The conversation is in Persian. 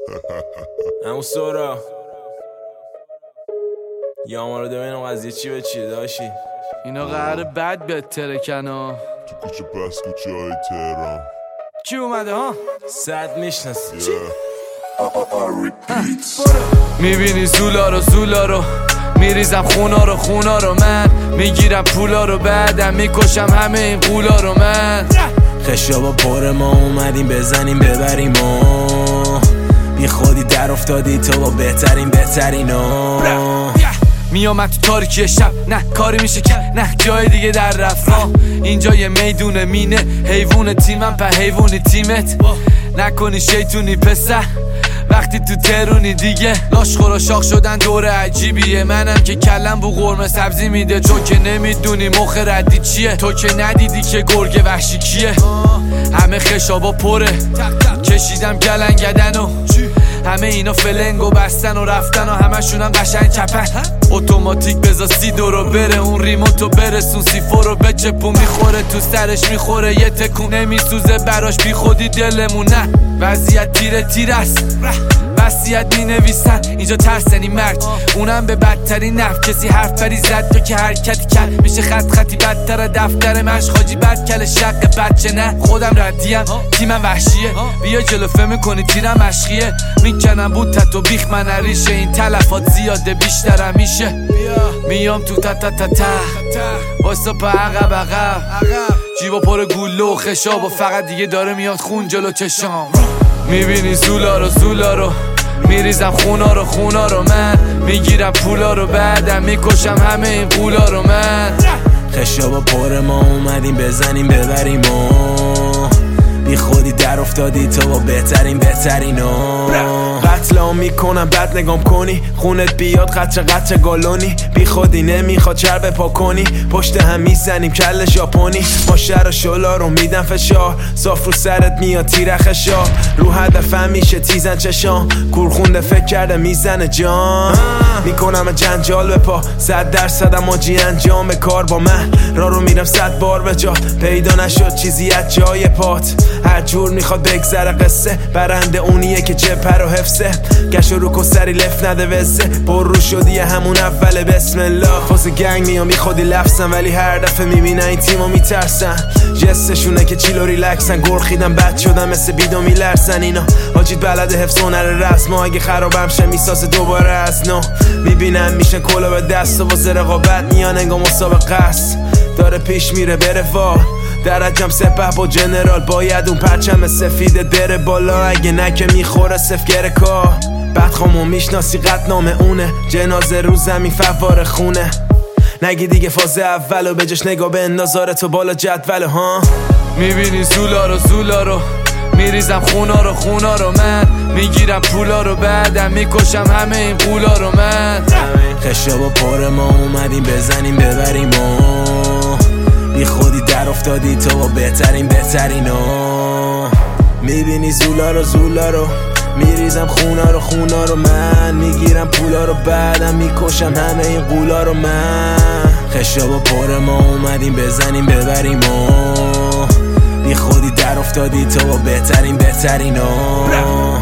همون سورا یا ما رو ببینم قضیه چی به چیه داشی. اینا قراره بد بهتره کنا تو کوچه پس کوچه های تهران کی اومده ها؟ صد میشناسی میبینی زولا رو میریزم خونا رو من میگیرم پولا رو بعدم میکشم همه این قولا رو من. خشابا پر ما اومدیم بزنیم ببریم و بی خودی در افتادی تو با بهترین میامد تو تاریکی شب نه کاری میشه که نه جای دیگه در رفت اینجا یه میدونه مینه حیوون تیمم په حیوونی تیمت نکنی شیطونی پسر وقتی تو ترونی دیگه لاشخورا شاخ شدن دور عجیبیه منم که کلم بو قرمه سبزی میده تو که نمیدونی مخ ردی چیه تو که ندیدی که گرگ وحشی کیه همه خشابا پره کشیدم گلنگدن و همه اینا فلنگو بستن و رفتن و همشونم قشنگ چپن اتوماتیک بزا سی دورو بره اون ریموتو برسون سیفو رو بچپون میخوره تو سرش میخوره یه تکون نمیسوزه براش بی خودی دلمون نه وضعیت تیر است وصیت می نویسن اینجا ترسنی مرگ اونم به بدترین نفت کسی حرف بری زد تو که حرکتی کرد میشه خطی بدتر دفتر مشخاجی بد کل شق بچه نه خودم ردیم تیمم وحشیه بیا جلو فهم کنی تیرم عشقیه میکنم بود تتو بیخ من نریشه این تلفات زیاده بیشترم میشه میام تو تا واسه پا عقب جیبا پر گوله و خشاب و فقط دیگه داره میاد خون جلو چشام. میبینی زولا رو میریزم خونا رو من میگیرم پولا رو بعدم میکشم همه این قولا رو من. خشابا پر ما اومدیم بزنیم ببریم و بی خودی در افتادی تو با بهترین قتلام میکنم بد نگام کنی خونت بیاد قطره گالونی بی خودی نمیخواد چربه پا کنی پشت هم میزنیم کل ژاپنی ما شر و شلا رو میدن فشار صاف رو سرت میاد تیر خشار رو هدفم میشه تیزن چشام کورخونده فکر کرده میزنه جان میکنم جنجال به پا 100% ماجی انجام کار با من رو میرم 100 بار به جا پیدا نشد چیزی از جای پات هر جور میخواد بگذره قصه برنده اونیه که جبه رو حفظه گشو رو کسری لف نده وزه پر رو شدی همون اول بسم الله فاز گنگ میام بی خودی لفظم ولی هر دفعه میبینن این تیمو میترسن جستشونه که چیلو ریلکسن گرخیدم بد شدم مثل بیدو میلرسن اینا حاجید بلد حفظ هنر رسم اگه خرابم شه میسازه دوباره از نو میبینن میشن کلا به دست و واسه رقابت میان انگا مسابقه است داره پیش میره بره وا درجم سپه با جنرال باید اون پرچم سفیده بره بالا اگه نکه میخوره سفگره کار بدخامو میشناسی قطنامه اونه جنازه رو زمین فوار خونه نگی دیگه فاز اولو بجش نگاه به اندازاره تو بالا جدول ها میبینی زولا رو میریزم خونا رو من میگیرم پولا رو بعدم میکشم همه این قولا رو من. خشابا پر ما اومدیم بزنیم ببریم و بی خودی در افتادی تو با بهترین میبینی زولا رو میریزم خونا رو من میگیرم پولا رو بعدم میکشم همه این قولا رو من. خشابا پر ما اومدیم بزنیم ببریم و بی خودی در افتادی تو با بهترین